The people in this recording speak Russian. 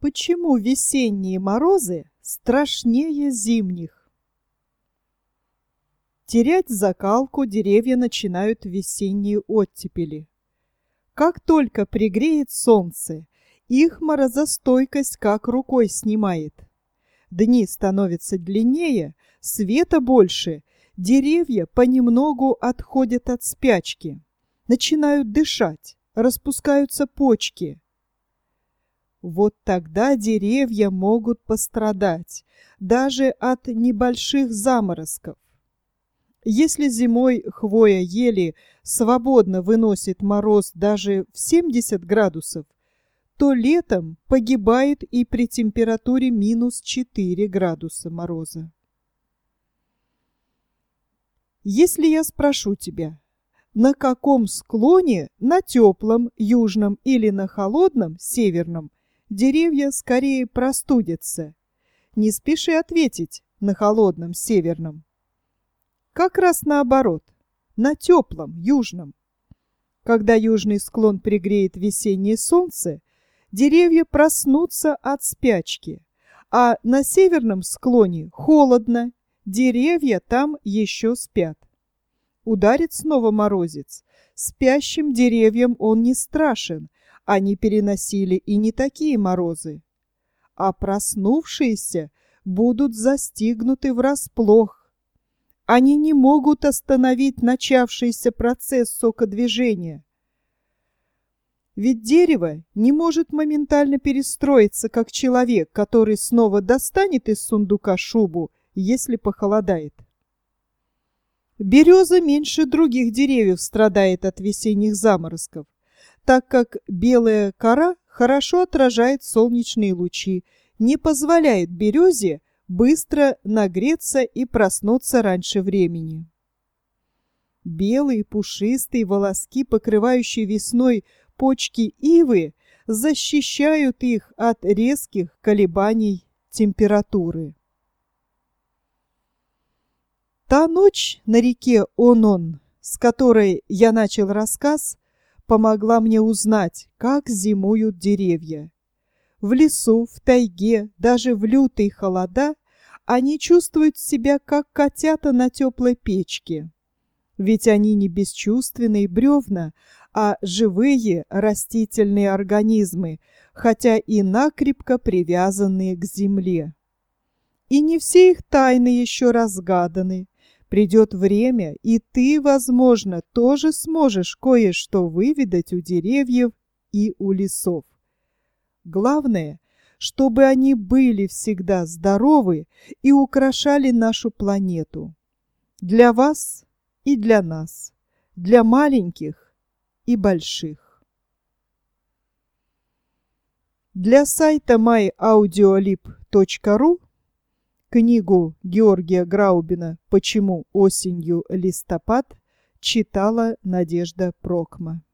Почему весенние морозы страшнее зимних? Терять закалку деревья начинают в весенние оттепели. Как только пригреет солнце, их морозостойкость как рукой снимает. Дни становятся длиннее, света больше, деревья понемногу отходят от спячки, начинают дышать, распускаются почки. Вот тогда деревья могут пострадать, даже от небольших заморозков. Если зимой хвоя ели свободно выносит мороз даже в 70 градусов, то летом погибает и при температуре минус 4 градуса мороза. Если я спрошу тебя, на каком склоне, на теплом, южном или на холодном, северном, деревья скорее простудятся, не спеши ответить на холодном, северном. Как раз наоборот, на теплом, южном. Когда южный склон пригреет весеннее солнце, деревья проснутся от спячки, а на северном склоне холодно, деревья там еще спят. Ударит снова морозец, спящим деревьям он не страшен, они переносили и не такие морозы. А проснувшиеся будут застигнуты врасплох. Они не могут остановить начавшийся процесс сокодвижения. Ведь дерево не может моментально перестроиться, как человек, который снова достанет из сундука шубу, если похолодает. Береза меньше других деревьев страдает от весенних заморозков, так как белая кора хорошо отражает солнечные лучи, не позволяет березе быстро нагреться и проснуться раньше времени. Белые пушистые волоски, покрывающие весной почки ивы, защищают их от резких колебаний температуры. Та ночь на реке Онон, с которой я начал рассказ, помогла мне узнать, как зимуют деревья. В лесу, в тайге, даже в лютые холода они чувствуют себя, как котята на теплой печке. Ведь они не бесчувственные бревна, а живые растительные организмы, хотя и накрепко привязанные к земле. И не все их тайны еще разгаданы. Придет время, и ты, возможно, тоже сможешь кое-что выведать у деревьев и у лесов. Главное, чтобы они были всегда здоровы и украшали нашу планету. Для вас и для нас, для маленьких и больших. Для сайта myaudiolib.ru книгу Георгия Граубина «Почему осенью листопад» читала Надежда Прокма.